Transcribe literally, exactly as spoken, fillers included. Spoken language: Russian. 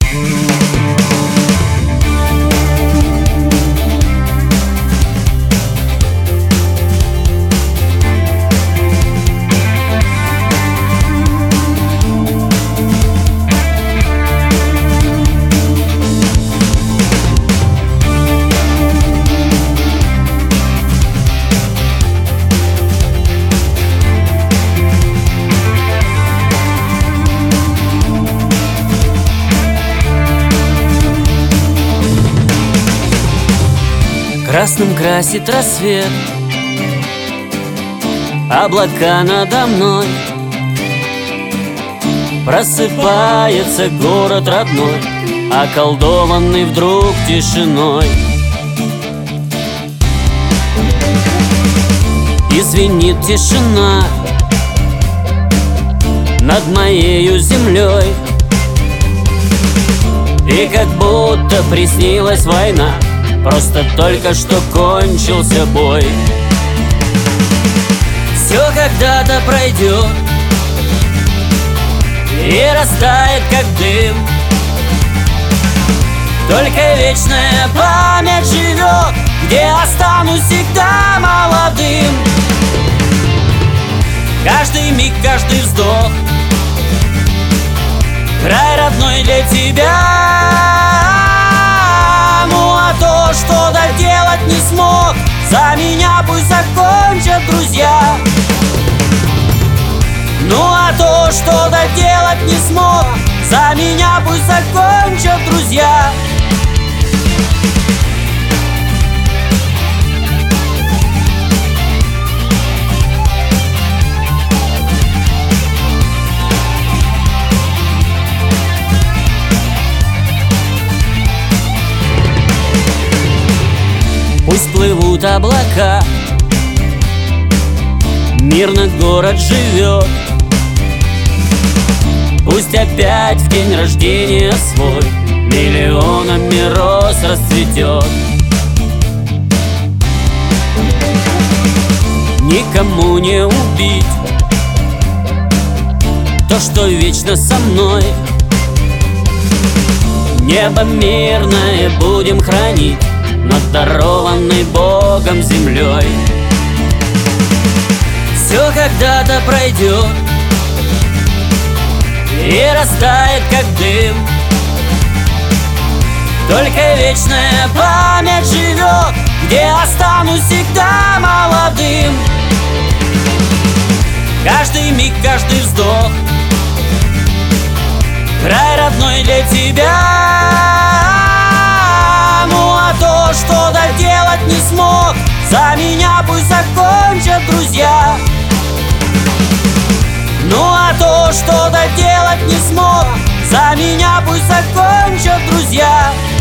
Красным красит рассвет, облака надо мной. Просыпается город родной, околдованный вдруг тишиной. И звенит тишина над моею землей. И как будто приснилась война, просто только что кончился бой. Все когда-то пройдет и растает, как дым. Только вечная память живет, где останусь всегда молодым. Каждый миг, каждый вздох, край родной для тебя. Ну а то, что доделать не смог, за меня пусть закончат друзья. Ну а то, что доделать не смог, за меня пусть закончат друзья. Пусть плывут облака, мирно город живет. Пусть опять в день рождения свой миллионами роз расцветет. Никому не убить то, что вечно со мной. Небо мирное будем хранить над дарованной Богом землей. Все когда-то пройдет и растает, как дым. Только вечная память живет, где останусь всегда молодым. Каждый миг, каждый вздох, край родной для тебя. Ну а то, что доделать не смог, за меня пусть закончат друзья. Ну а то, что доделать не смог, за меня пусть закончат друзья.